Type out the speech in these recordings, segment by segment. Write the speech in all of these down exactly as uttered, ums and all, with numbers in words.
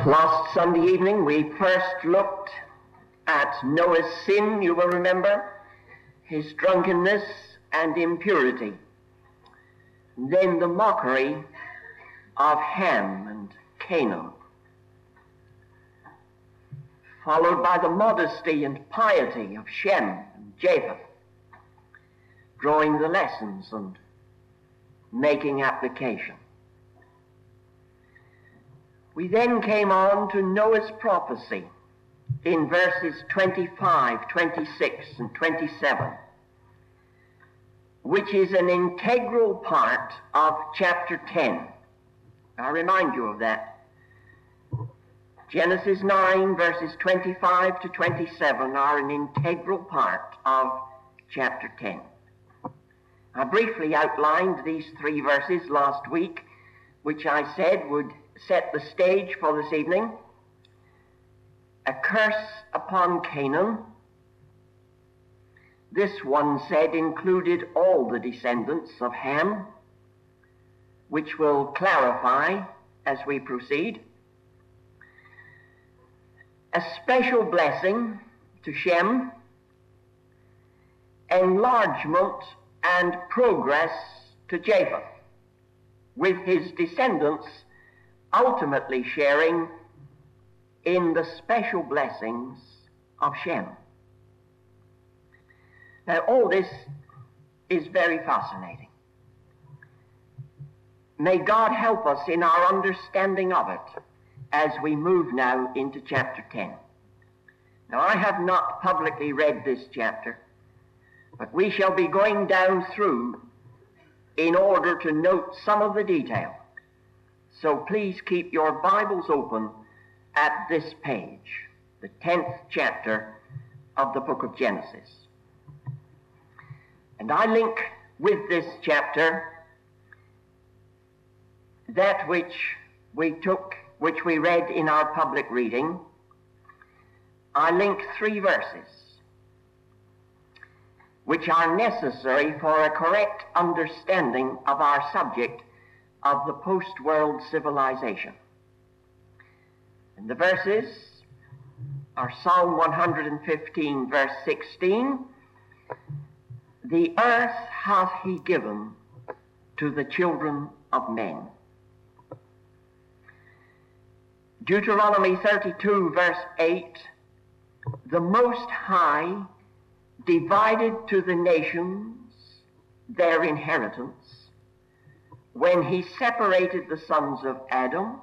Last Sunday evening we first looked at Noah's sin, you will remember, his drunkenness and impurity. And then the mockery of Ham and Canaan, followed by the modesty and piety of Shem and Japheth, drawing the lessons and making application. We then came on to Noah's prophecy in verses twenty-five, twenty-six, and twenty-seven, which is an integral part of chapter ten. I remind you of that. Genesis nine, verses twenty-five to twenty-seven are an integral part of chapter ten. I briefly outlined these three verses last week, which I said would set the stage for this evening. A curse upon Canaan. This, one said, included all the descendants of Ham, which will clarify as we proceed. A special blessing to Shem, enlargement and progress to Japheth, with his descendants ultimately sharing in the special blessings of Shem. Now, all this is very fascinating. May God help us in our understanding of it as we move now into chapter ten. Now, I have not publicly read this chapter, but we shall be going down through in order to note some of the detail. So please keep your Bibles open at this page, the tenth chapter of the book of Genesis. And I link with this chapter that which we took, which we read in our public reading. I link three verses which are necessary for a correct understanding of our subject of the post-world civilization. And the verses are Psalm one hundred fifteen, verse sixteen. The earth hath he given to the children of men. Deuteronomy thirty-two, verse eight. The Most High divided to the nations their inheritance when he separated the sons of Adam.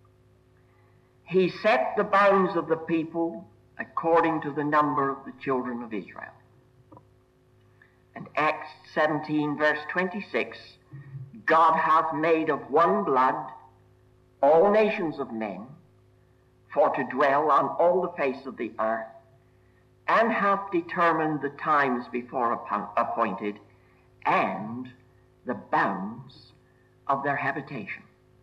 He set the bounds of the people according to the number of the children of Israel. And Acts seventeen, verse twenty-six, God hath made of one blood all nations of men for to dwell on all the face of the earth, and hath determined the times before appointed and the bounds of their habitation.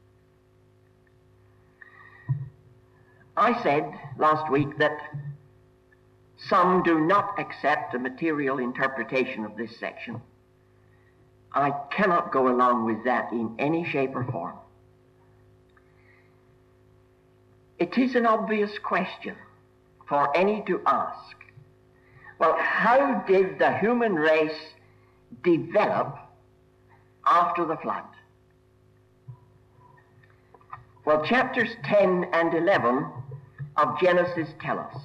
I said last week that some do not accept a material interpretation of this section. I cannot go along with that in any shape or form. It is an obvious question for any to ask. Well, how did the human race develop after the flood? Well, chapters ten and eleven of Genesis tell us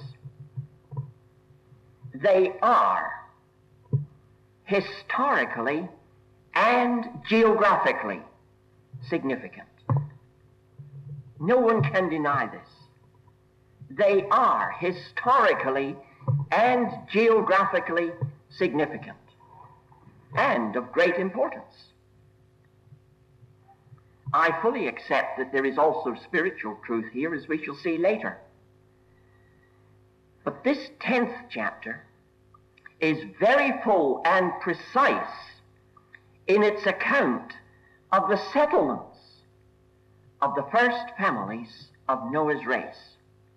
they are historically and geographically significant. No one can deny this. They are historically and geographically significant and of great importance. I fully accept that there is also spiritual truth here, as we shall see later. But this tenth chapter is very full and precise in its account of the settlements of the first families of Noah's race.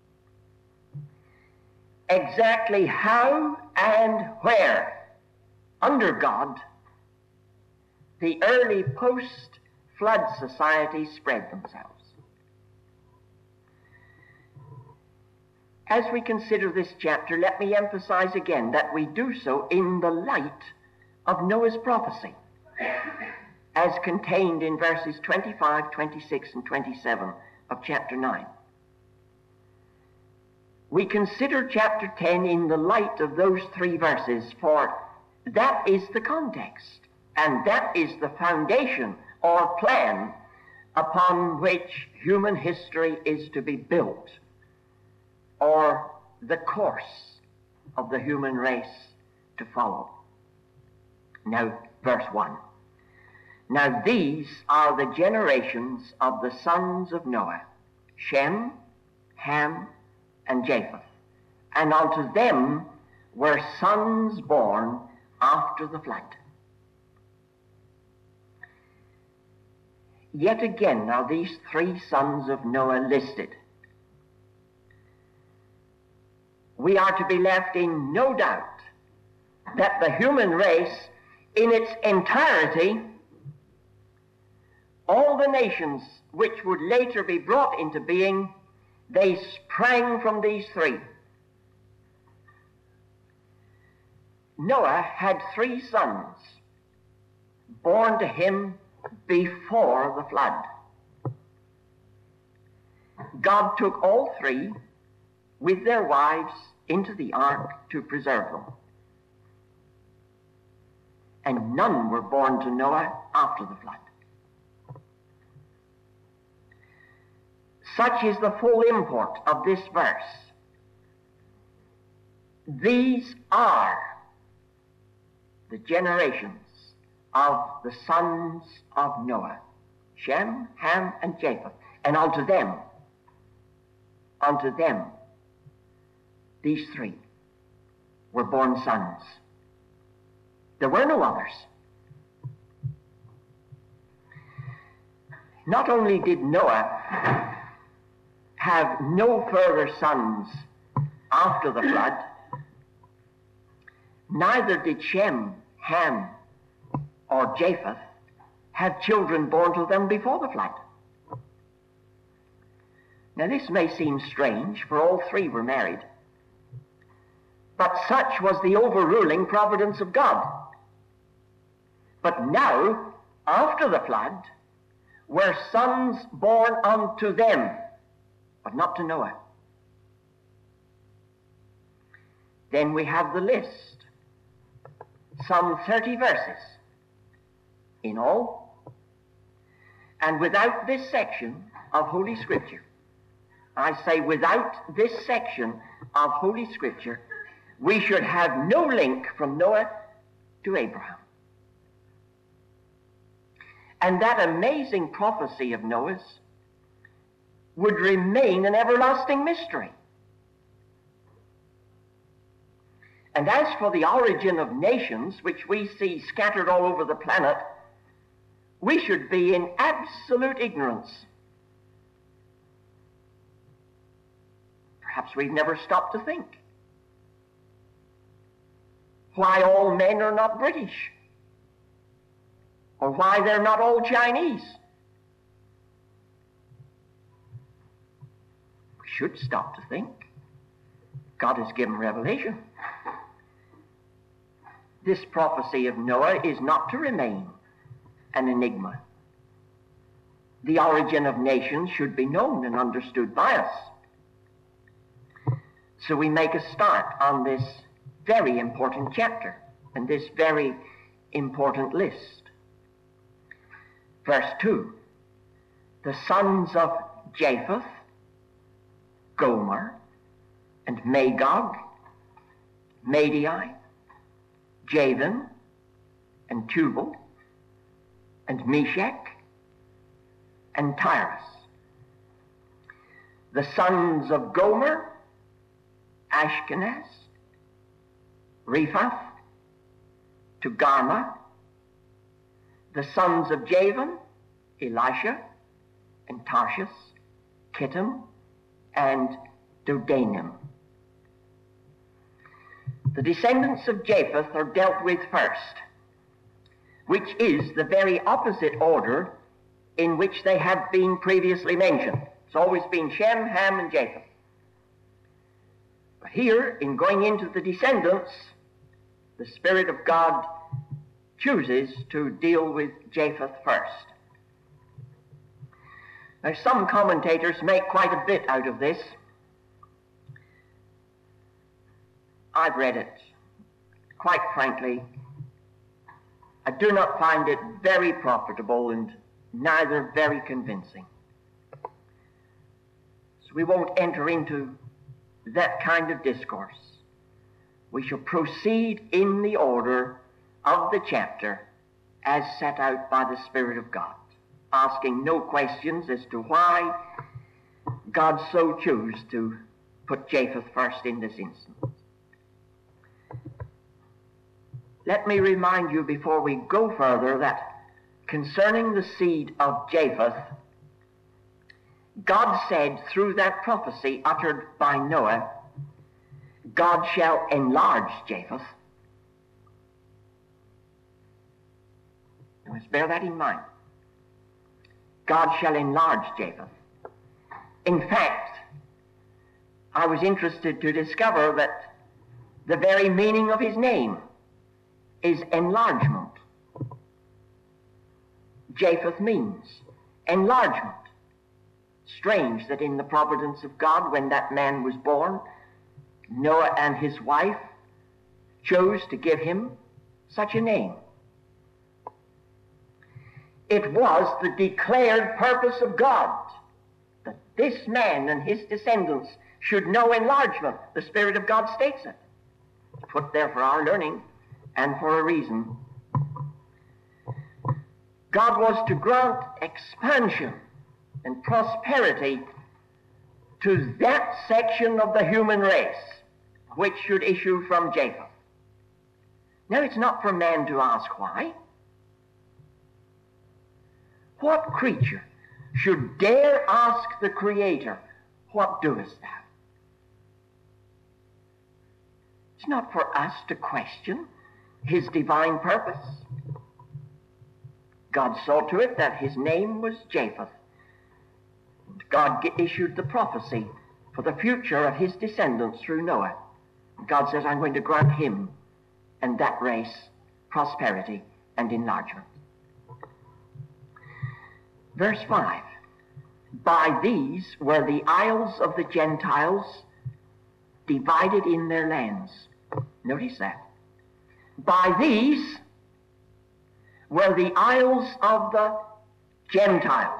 Exactly how and where, under God, the early post-flood societies spread themselves. as we consider this chapter, let me emphasize again that we do so in the light of Noah's prophecy, as contained in verses twenty-five, twenty-six, and twenty-seven of chapter nine. We consider chapter ten in the light of those three verses, for that is the context, and that is the foundation or plan upon which human history is to be built, or the course of the human race to follow. Now, verse one. Now these are the generations of the sons of Noah, Shem, Ham, and Japheth. And unto them were sons born after the flood. Yet again, now these three sons of Noah listed, we are to be left in no doubt that the human race in its entirety, all the nations which would later be brought into being, they sprang from these three. Noah had three sons born to him before the flood. God took all three with their wives into the ark to preserve them. And none were born to Noah after the flood. Such is the full import of this verse. These are the generations of the sons of Noah, Shem, Ham, and Japheth. And unto them, unto them, these three were born sons. There were no others. Not only did Noah have no further sons after the flood, neither did Shem, Ham, or Japheth have children born to them before the flood. Now this may seem strange, for all three were married, but such was the overruling providence of God. But now, after the flood, were sons born unto them, but not to Noah. Then we have the list, some thirty verses in all, and without this section of Holy Scripture, I say without this section of Holy Scripture, we should have no link from Noah to Abraham. And that amazing prophecy of Noah's would remain an everlasting mystery. And as for the origin of nations, which we see scattered all over the planet, we should be in absolute ignorance. Perhaps we've never stopped to think why all men are not British, or why they're not all Chinese. We should stop to think. God has given revelation. This prophecy of Noah is not to remain an enigma. The origin of nations should be known and understood by us. So we make a start on this very important chapter and this very important list. Verse two, the sons of Japheth, Gomer, and Magog, Madai, Javan, and Tubal, and Meshach, and Tyrus. The sons of Gomer, Ashkenaz, Rephath, Togarmah. The sons of Javan, Elisha, and Tarshish, Kittim, and Dodanim. The descendants of Japheth are dealt with first, which is the very opposite order in which they have been previously mentioned. It's always been Shem, Ham, and Japheth. But here, in going into the descendants, the Spirit of God chooses to deal with Japheth first. Now, some commentators make quite a bit out of this. I've read it. Quite frankly, I do not find it very profitable and neither very convincing. So we won't enter into that kind of discourse. We shall proceed in the order of the chapter as set out by the Spirit of God, asking no questions as to why God so chose to put Japheth first in this instance. Let me remind you before we go further that concerning the seed of Japheth, God said through that prophecy uttered by Noah, God shall enlarge Japheth. You must bear that in mind. God shall enlarge Japheth. In fact, I was interested to discover that the very meaning of his name is enlargement. Japheth means enlargement. Strange that in the providence of God, when that man was born, Noah and his wife chose to give him such a name. It was the declared purpose of God that this man and his descendants should know enlargement. The Spirit of God states it. Put there for our learning and for a reason. God was to grant expansion and prosperity to that section of the human race which should issue from Japheth. Now, it's not for man to ask why. What creature should dare ask the Creator, what doest thou? It's not for us to question his divine purpose. God saw to it that his name was Japheth. God issued the prophecy for the future of his descendants through Noah. God says, I'm going to grant him and that race prosperity and enlargement. Verse five, by these were the isles of the Gentiles divided in their lands. Notice that. By these were the isles of the Gentiles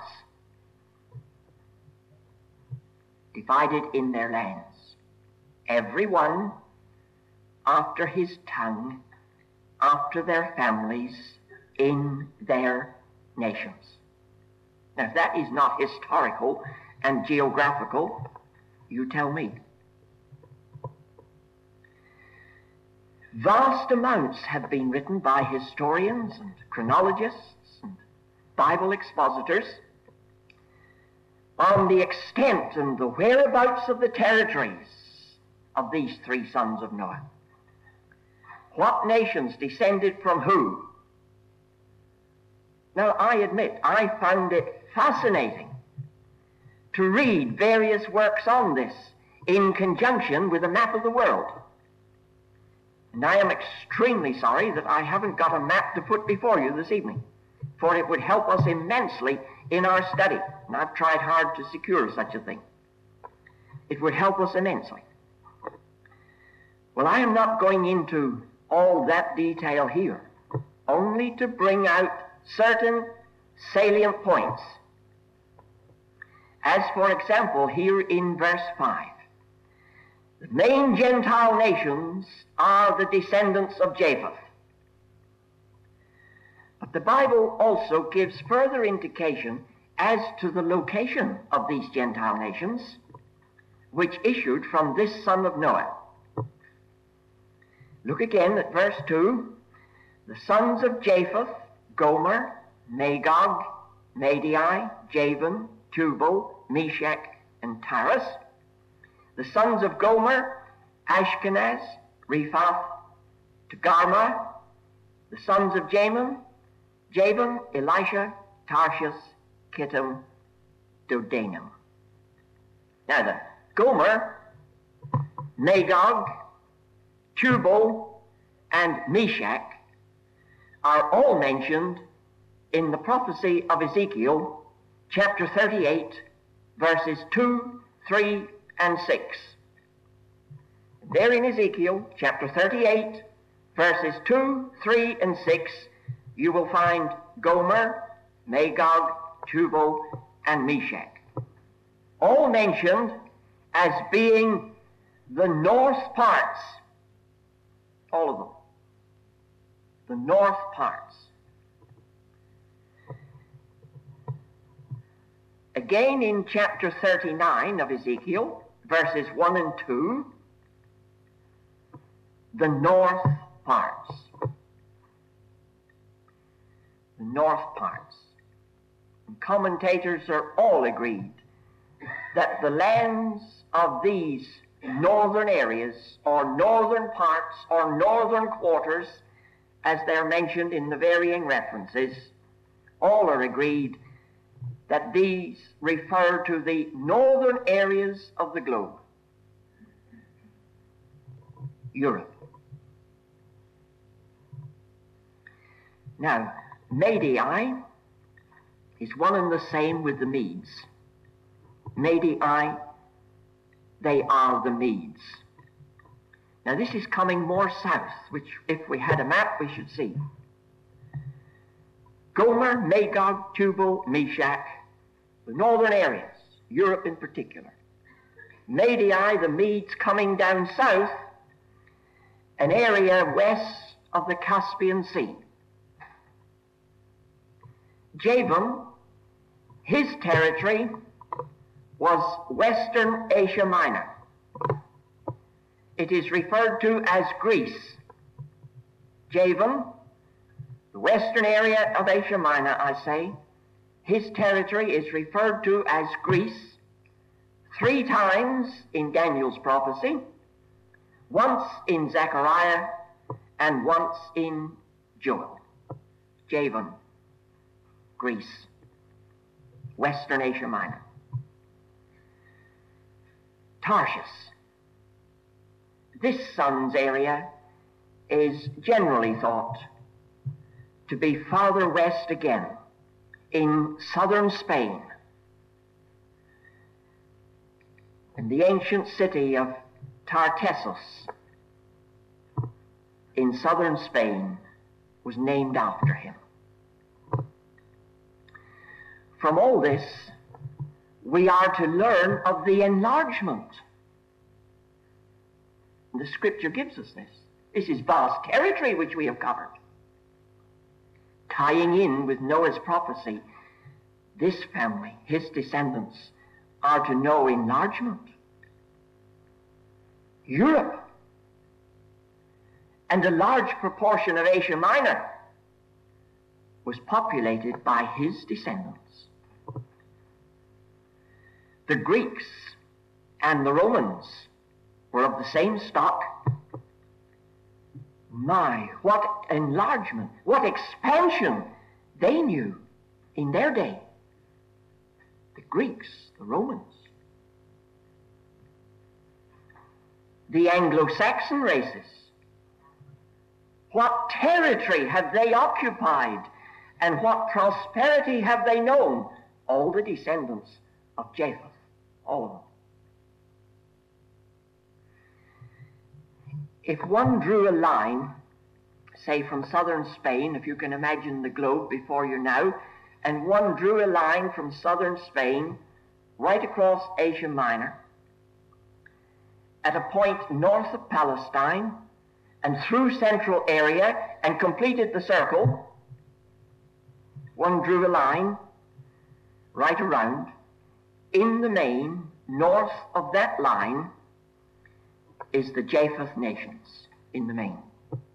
divided in their lands, every one after his tongue, after their families, in their nations. Now, if that is not historical and geographical, you tell me. Vast amounts have been written by historians and chronologists and Bible expositors on the extent and the whereabouts of the territories of these three sons of Noah. What nations descended from who? Now, I admit, I found it fascinating to read various works on this in conjunction with a map of the world. And I am extremely sorry that I haven't got a map to put before you this evening, for it would help us immensely in our study. And I've tried hard to secure such a thing. It would help us immensely. Well, I am not going into all that detail here, only to bring out certain salient points. As, for example, here in verse five, the main Gentile nations are the descendants of Japheth. But the Bible also gives further indication as to the location of these Gentile nations, which issued from this son of Noah. Look again at verse two. The sons of Japheth, Gomer, Magog, Madai, Javan, Tubal, Meshach, and Tiras. The sons of Gomer, Ashkenaz, Rephath, Togarmah. The sons of Jamin, Javan, Elisha, Tarshish, Kittim, Dodanim. Now then, Gomer Magog, Tubal, and Meshach are all mentioned in the prophecy of Ezekiel, chapter thirty-eight, verses two, three, and six. There in Ezekiel, chapter thirty-eight, verses two, three, and six, you will find Gomer, Magog, Tubal, and Meshach, all mentioned as being the north parts, all of them, the north parts. Again in chapter thirty-nine of Ezekiel, verses one and two, the north parts. The north parts. And commentators are all agreed that the lands of these northern areas, or northern parts, or northern quarters, as they're mentioned in the varying references, all are agreed that these refer to the northern areas of the globe, Europe. Now, Madai is one and the same with the Medes. Madai, they are the Medes. Now, this is coming more south, which if we had a map we should see. Gomer, Magog, Tubal, Meshach, the northern areas, Europe in particular. Madai, the Medes, coming down south, an area west of the Caspian Sea. Javan, his territory was Western Asia Minor. It is referred to as Greece. Javan, the western area of Asia Minor, I say, his territory is referred to as Greece three times in Daniel's prophecy, once in Zechariah, and once in Joel. Javan, Greece, Western Asia Minor. Tarshish. This son's area is generally thought to be farther west again, in southern Spain. And the ancient city of Tartessus in southern Spain was named after him. From all this, we are to learn of the enlargement. And the Scripture gives us this. This is vast territory which we have covered. Tying in with Noah's prophecy, this family, his descendants, are to know enlargement. Europe, and a large proportion of Asia Minor, was populated by his descendants. The Greeks and the Romans were of the same stock. My, what enlargement, what expansion they knew in their day. The Greeks, the Romans. The Anglo-Saxon races. What territory have they occupied, and what prosperity have they known? All the descendants of Japheth, all of them. If one drew a line, say from southern Spain, if you can imagine the globe before you now, and one drew a line from southern Spain right across Asia Minor, at a point north of Palestine, and through central area, and completed the circle, one drew a line right around. In the main, north of that line, is the Japheth nations, in the main.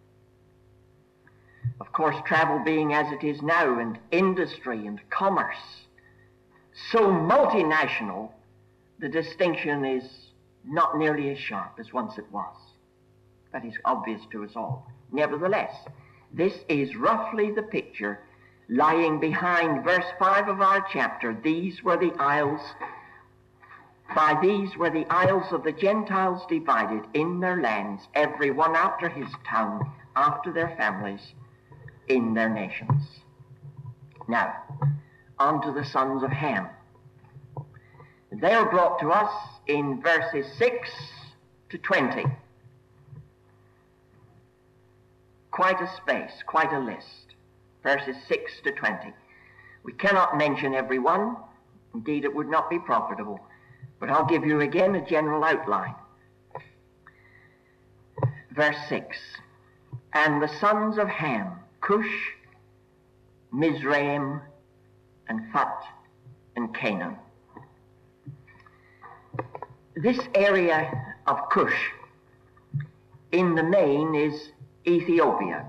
Of course, travel being as it is now, and industry and commerce so multinational, the distinction is not nearly as sharp as once it was. That is obvious to us all. Nevertheless, this is roughly the picture lying behind verse five of our chapter. These were the isles By these were the isles of the Gentiles divided in their lands, every one after his tongue, after their families, in their nations. Now, on to the sons of Ham. They are brought to us in verses six to twenty. Quite a space, quite a list. Verses six to twenty. We cannot mention every one. Indeed, it would not be profitable. But I'll give you again a general outline. Verse six. And the sons of Ham, Cush, Mizraim, and Phut, and Canaan. This area of Cush, in the main, is Ethiopia.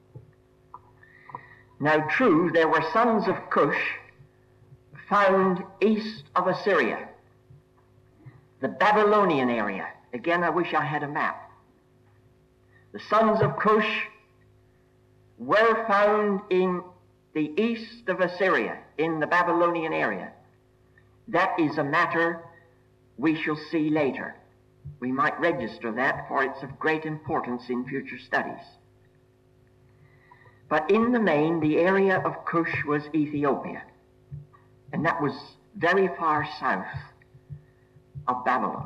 Now, true, there were sons of Cush found east of Assyria, the Babylonian area. Again, I wish I had a map. The sons of Cush were found in the east of Assyria, in the Babylonian area. That is a matter we shall see later. We might register that, for it's of great importance in future studies. But in the main, the area of Cush was Ethiopia, and that was very far south of Babylon.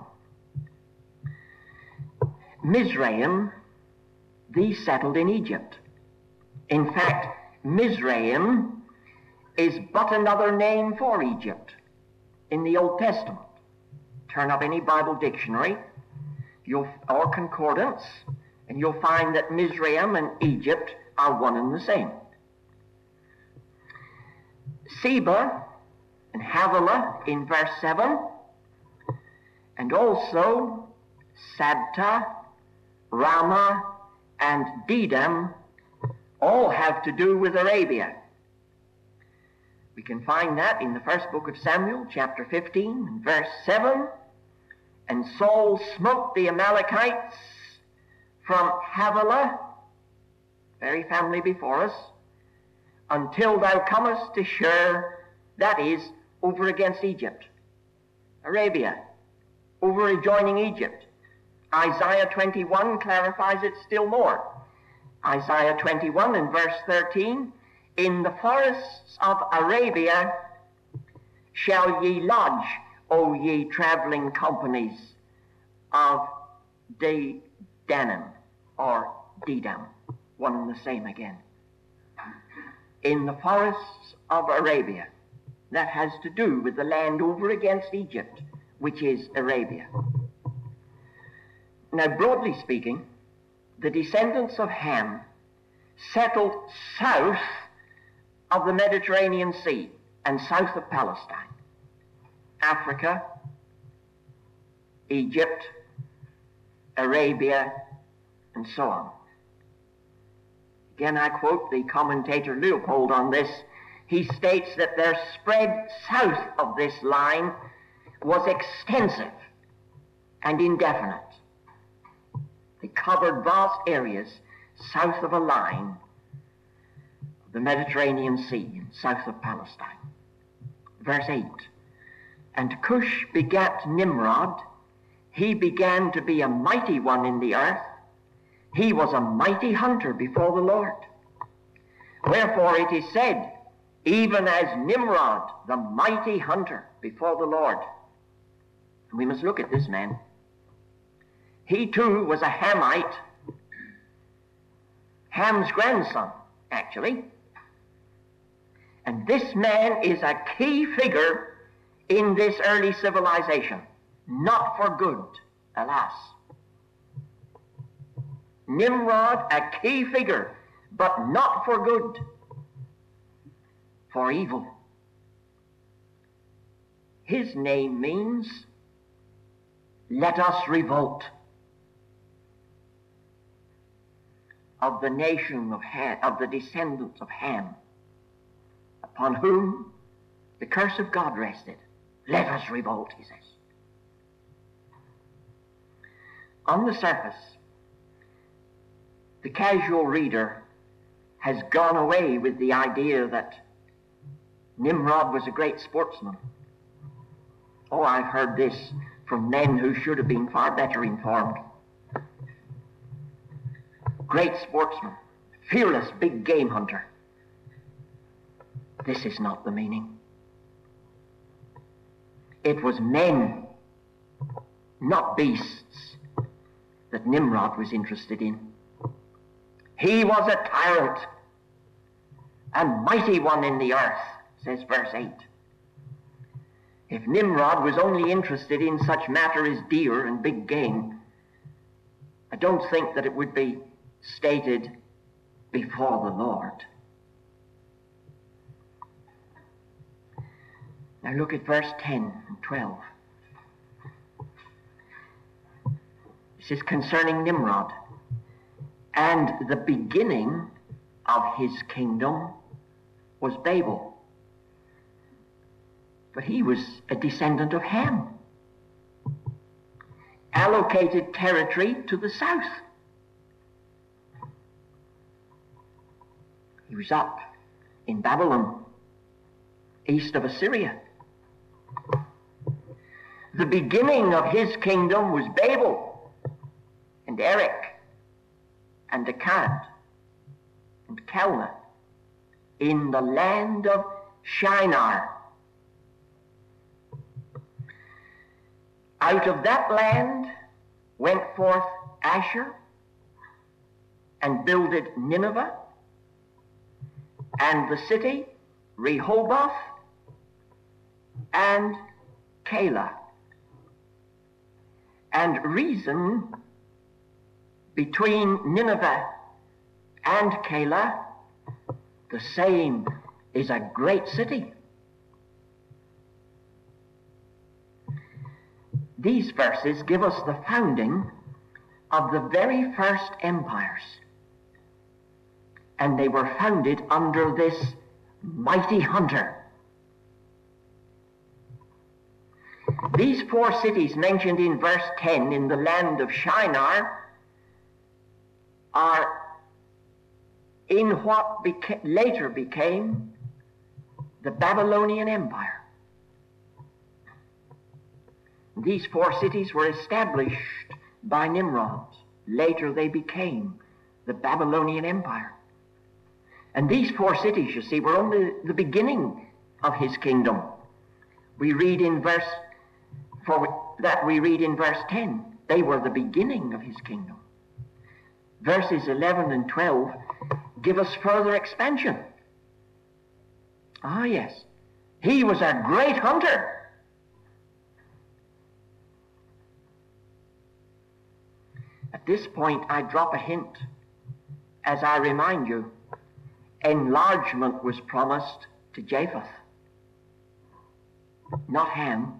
Mizraim, these settled in Egypt. In fact, Mizraim is but another name for Egypt in the Old Testament. Turn up any Bible dictionary you'll, or concordance, and you'll find that Mizraim and Egypt are one and the same. Seba and Havilah in verse seven, and also Sabta, Ramah, and Dedam all have to do with Arabia. We can find that in the first book of Samuel, chapter fifteen, and verse seven. And Saul smote the Amalekites from Havilah, very family before us, until thou comest to Shur, that is, over against Egypt. Arabia, over adjoining Egypt. Isaiah twenty-one clarifies it still more. Isaiah twenty-one and verse thirteen, in the forests of Arabia shall ye lodge, O ye traveling companies of Dedanim, or Dedam, one and the same again. In the forests of Arabia. That has to do with the land over against Egypt, which is Arabia. Now, broadly speaking, the descendants of Ham settled south of the Mediterranean Sea and south of Palestine. Africa, Egypt, Arabia, and so on. Again, I quote the commentator Leopold on this. He states that their spread south of this line was extensive and indefinite. They covered vast areas south of a line of the Mediterranean Sea, south of Palestine. Verse eight. And Cush begat Nimrod. He began to be a mighty one in the earth. He was a mighty hunter before the Lord. Wherefore it is said, even as Nimrod, the mighty hunter before the Lord. And we must look at this man. He too was a Hamite, Ham's grandson, actually. And this man is a key figure in this early civilization. Not for good, alas. Nimrod, a key figure, but not for good, for evil. His name means, let us revolt. Of the nation of Ham, of the descendants of Ham, upon whom the curse of God rested. Let us revolt, he says. On the surface, the casual reader has gone away with the idea that Nimrod was a great sportsman, Oh, I've heard this from men who should have been far better informed. Great sportsman, fearless big game hunter. This is not the meaning. It was men, not beasts, that Nimrod was interested in. He was a tyrant, a mighty one in the earth, says verse eight. If Nimrod was only interested in such matter as deer and big game, I don't think that it would be stated before the Lord. Now look at verse ten and twelve. This is concerning Nimrod. And the beginning of his kingdom was Babel. But he was a descendant of Ham, allocated territory to the south. He was up in Babylon, east of Assyria. The beginning of his kingdom was Babel and Erech and Akkad and Calneh in the land of Shinar. Out of that land went forth Asher and builded Nineveh, and the city Rehoboth and Calah. And reason between Nineveh and Calah, the same is a great city. These verses give us the founding of the very first empires. And they were founded under this mighty hunter. These four cities mentioned in verse ten in the land of Shinar are in what beca- later became the Babylonian Empire. These four cities were established by Nimrod. Later they became the Babylonian Empire. And these four cities, you see, were only the beginning of his kingdom. We read in verse, for that we read in verse ten, they were the beginning of his kingdom. Verses eleven and twelve give us further expansion. Ah, yes, he was a great hunter. At this point, I drop a hint as I remind you, enlargement was promised to Japheth, not Ham.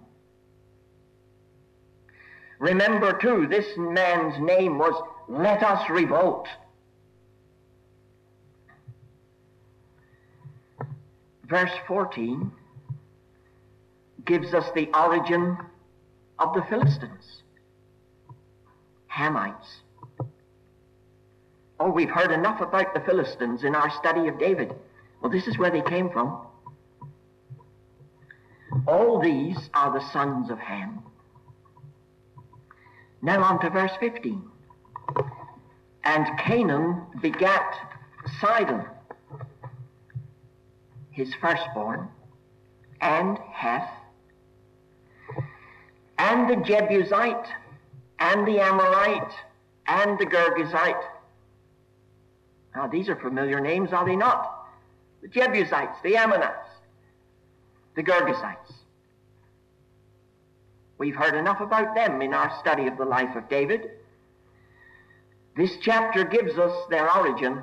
Remember, too, this man's name was Let Us Revolt. Verse fourteen gives us the origin of the Philistines, Hamites. Oh, we've heard enough about the Philistines in our study of David. Well, this is where they came from. All these are the sons of Ham. Now on to verse fifteen. And Canaan begat Sidon, his firstborn, and Heth, and the Jebusite, and the Amorite, and the Girgazite. Now, these are familiar names, are they not? The Jebusites, the Ammonites, the Girgazites. We've heard enough about them in our study of the life of David. This chapter gives us their origin.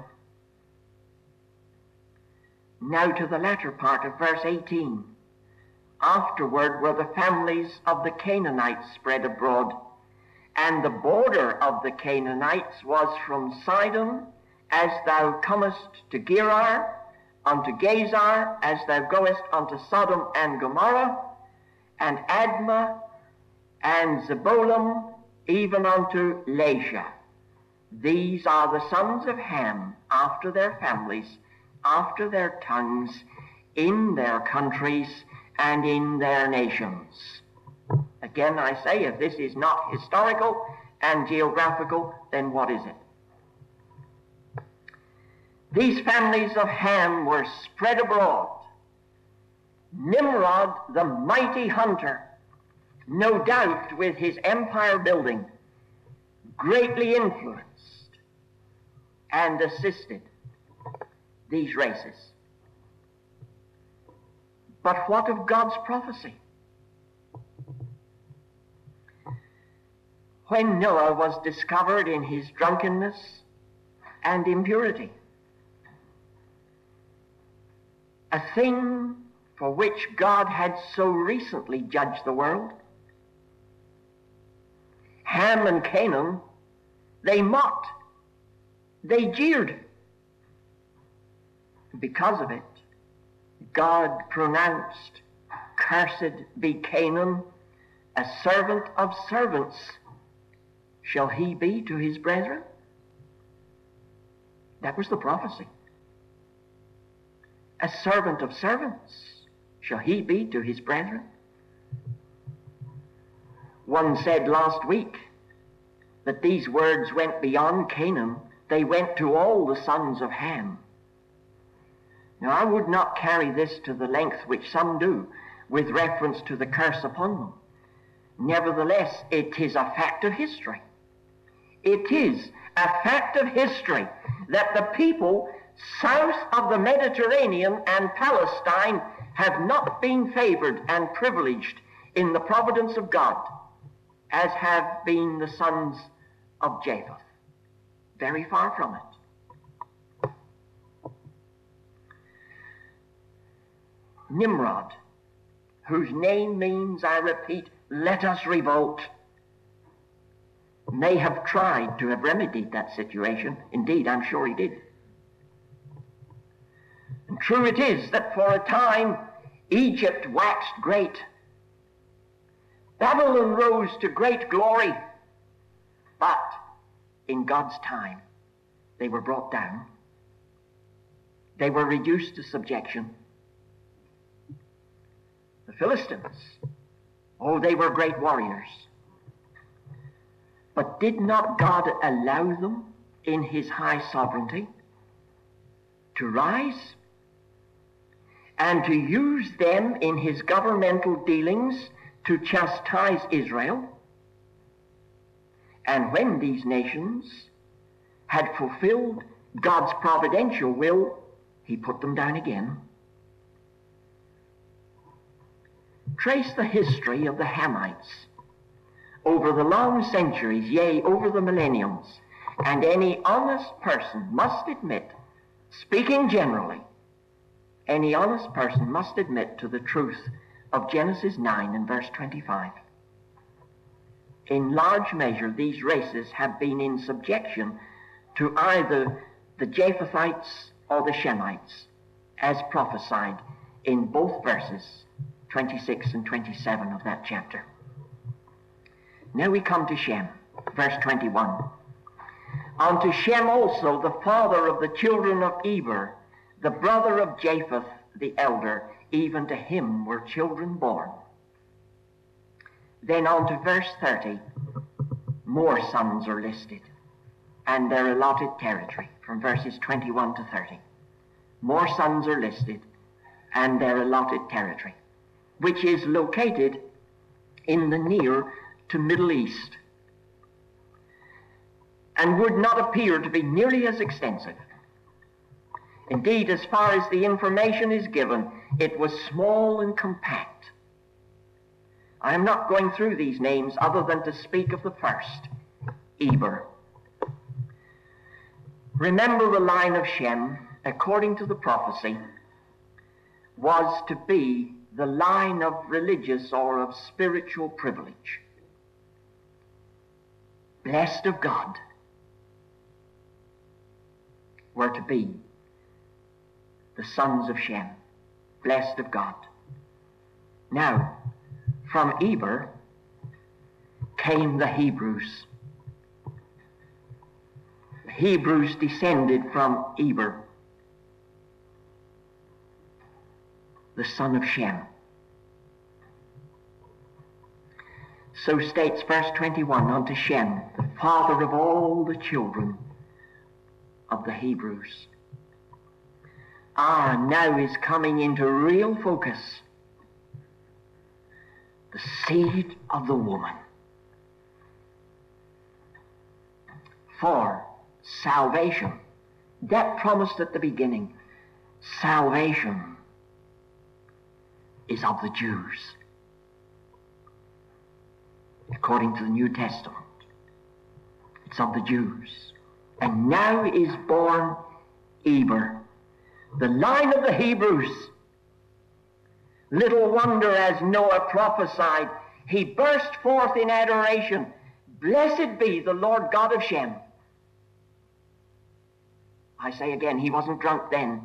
Now to the latter part of verse eighteen. Afterward were the families of the Canaanites spread abroad, and the border of the Canaanites was from Sidon, as thou comest to Gerar, unto Gezer, as thou goest unto Sodom and Gomorrah, and Admah, and Zebolim, even unto Lasha. These are the sons of Ham, after their families, after their tongues, in their countries, and in their nations. Again, I say, if this is not historical and geographical, then what is it? These families of Ham were spread abroad. Nimrod, the mighty hunter, no doubt with his empire building, greatly influenced and assisted these races. But what of God's prophecy? When Noah was discovered in his drunkenness and impurity, a thing for which God had so recently judged the world, Ham and Canaan, they mocked, they jeered. Because of it, God pronounced, "Cursed be Canaan, a servant of servants shall he be to his brethren." That was the prophecy. A servant of servants shall he be to his brethren. One said last week that these words went beyond Canaan. They went to all the sons of Ham. Now, I would not carry this to the length which some do with reference to the curse upon them. Nevertheless, it is a fact of history. It is a fact of history that the people south of the Mediterranean and Palestine have not been favored and privileged in the providence of God, as have been the sons of Japheth. Very far from it. Nimrod, whose name means, I repeat, "Let us revolt," may have tried to have remedied that situation. Indeed, I'm sure he did. And true it is that for a time Egypt waxed great. Babylon rose to great glory. But in God's time, they were brought down. They were reduced to subjection. The Philistines, oh, they were great warriors. But did not God allow them in his high sovereignty to rise and to use them in his governmental dealings to chastise Israel? And when these nations had fulfilled God's providential will, he put them down again. Trace the history of the Hamites over the long centuries, yea, over the millenniums, and any honest person must admit, speaking generally, any honest person must admit to the truth of Genesis nine and verse twenty-five. In large measure, these races have been in subjection to either the Japhethites or the Shemites, as prophesied in both verses twenty-six and twenty-seven of that chapter. Now we come to Shem, verse twenty-one. Unto Shem also, the father of the children of Eber, the brother of Japheth the elder, even to him were children born. Then on to verse thirty, more sons are listed, and their allotted territory, from verses twenty-one to thirty. More sons are listed, and their allotted territory, which is located in the near to Middle East, and would not appear to be nearly as extensive. Indeed, as far as the information is given, it was small and compact. I am not going through these names other than to speak of the first, Eber. Remember, the line of Shem, according to the prophecy, was to be the line of religious or of spiritual privilege. Blessed of God were to be the sons of Shem, blessed of God. Now, from Eber came the Hebrews. The Hebrews descended from Eber, the son of Shem. So states verse twenty-one, unto Shem, the father of all the children of the Hebrews. Ah, now is coming into real focus the seed of the woman. For salvation, that promised at the beginning, salvation is of the Jews, according to the New Testament. It's of the Jews. And now is born Eber, the line of the Hebrews. Little wonder, as Noah prophesied, he burst forth in adoration. Blessed be the Lord God of Shem. I say again, he wasn't drunk then.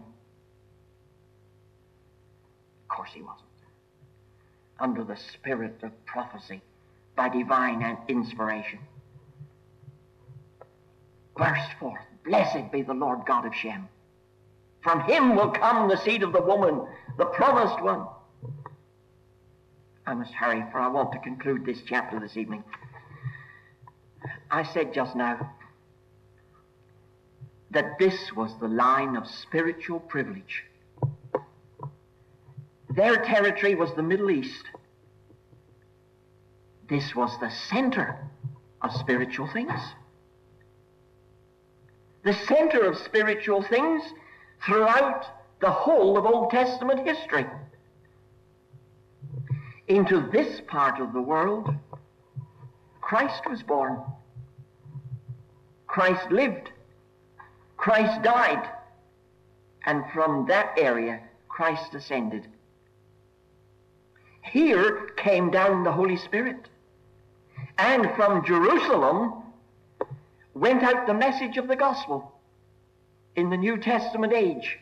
Of course he wasn't. Under the spirit of prophecy, by divine inspiration. Burst forth, blessed be the Lord God of Shem. From him will come the seed of the woman, the promised one. I must hurry, for I want to conclude this chapter this evening. I said just now that this was the line of spiritual privilege. Their territory was the Middle East. This was the center of spiritual things. The center of spiritual things throughout the whole of Old Testament history. Into this part of the world, Christ was born. Christ lived. Christ died. And from that area, Christ ascended. Here came down the Holy Spirit. And from Jerusalem went out the message of the gospel in the New Testament age,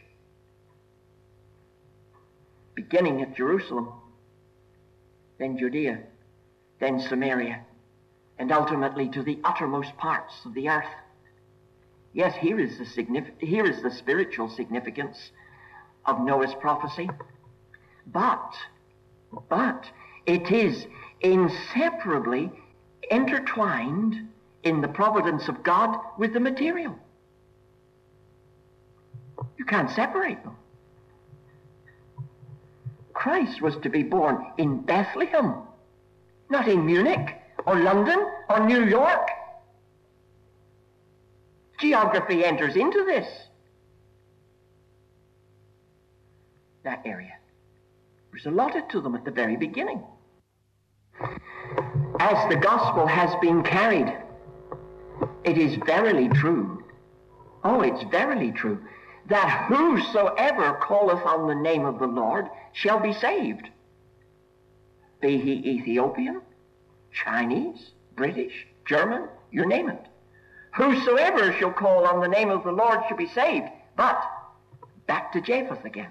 beginning at Jerusalem, then Judea, then Samaria, and ultimately to the uttermost parts of the earth. Yes, here is the signif- here is the spiritual significance of Noah's prophecy. But, but it is inseparably intertwined in the providence of God with the material. You can't separate them. Christ was to be born in Bethlehem, not in Munich or London or New York. Geography enters into this. That area was allotted to them at the very beginning. As the gospel has been carried, it is verily true, oh, it's verily true, that whosoever calleth on the name of the Lord shall be saved. Be he Ethiopian, Chinese, British, German, you name it. Whosoever shall call on the name of the Lord shall be saved. But back to Japheth again.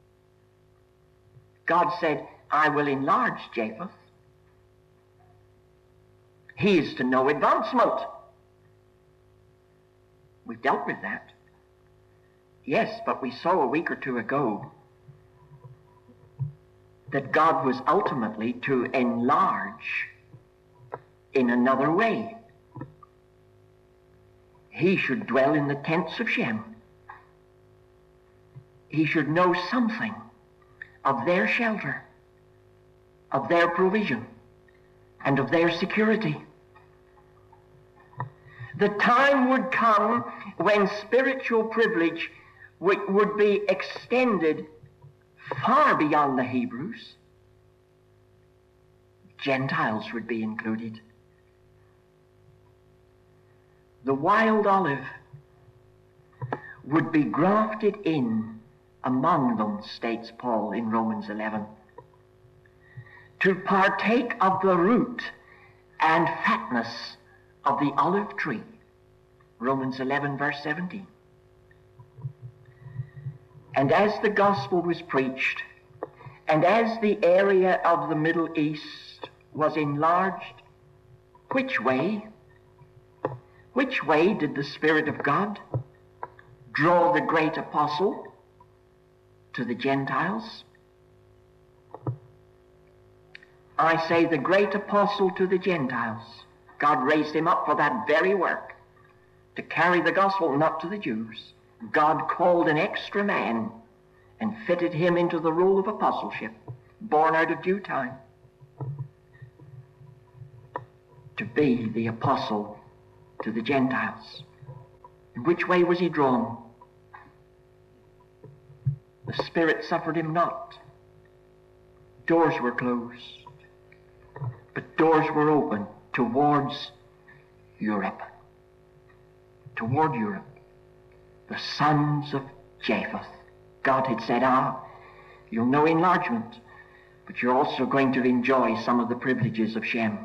God said, I will enlarge Japheth. He is to no advancement. We've dealt with that. Yes, but we saw a week or two ago that God was ultimately to enlarge in another way. He should dwell in the tents of Shem. He should know something of their shelter, of their provision, and of their security. The time would come when spiritual privilege would, would be extended far beyond the Hebrews. Gentiles would be included. The wild olive would be grafted in among them, states Paul in Romans eleven, to partake of the root and fatness of the olive tree. Romans eleven, verse seventeen. And as the gospel was preached, and as the area of the Middle East was enlarged, which way? Which way did the Spirit of God draw the great apostle to the Gentiles? I say the great apostle to the Gentiles. God raised him up for that very work, to carry the gospel not to the Jews. God called an extra man and fitted him into the role of apostleship, born out of due time, to be the apostle to the Gentiles. In which way was he drawn? The Spirit suffered him not. Doors were closed, but doors were open towards Europe. Toward Europe. The sons of Japheth. God had said, ah, you'll know enlargement, but you're also going to enjoy some of the privileges of Shem.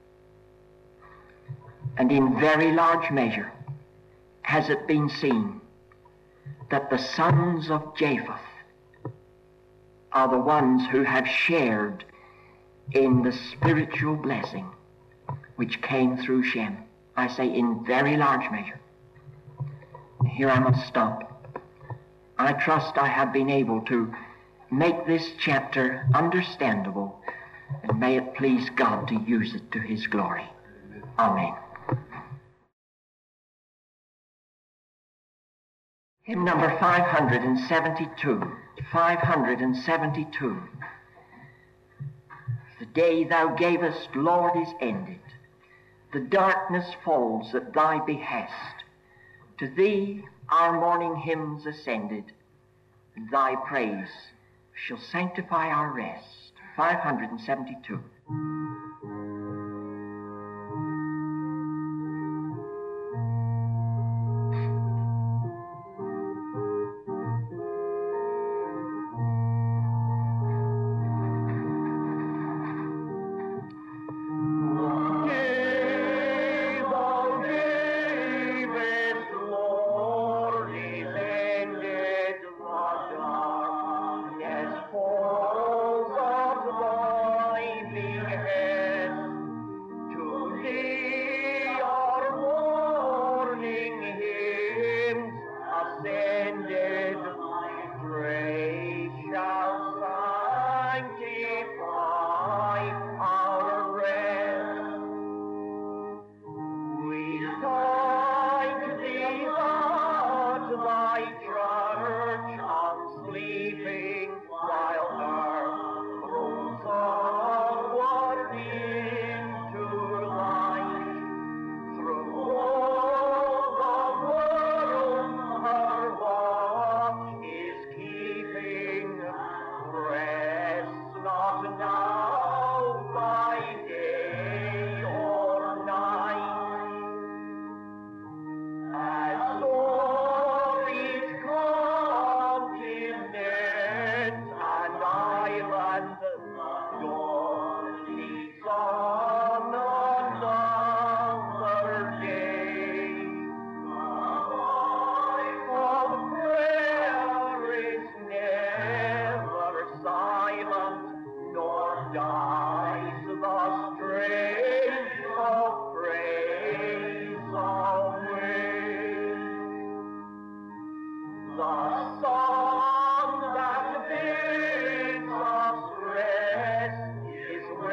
And in very large measure has it been seen that the sons of Japheth are the ones who have shared in the spiritual blessing which came through Shem. I say in very large measure. Here I must stop. I trust I have been able to make this chapter understandable, and may it please God to use it to his glory. Amen. Hymn number five hundred seventy-two. five hundred seventy-two. The day thou gavest, Lord, is ended. The darkness falls at thy behest. To thee our morning hymns ascended, and thy praise shall sanctify our rest. five hundred seventy-two.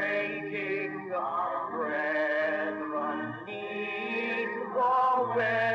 Brethren, need the way.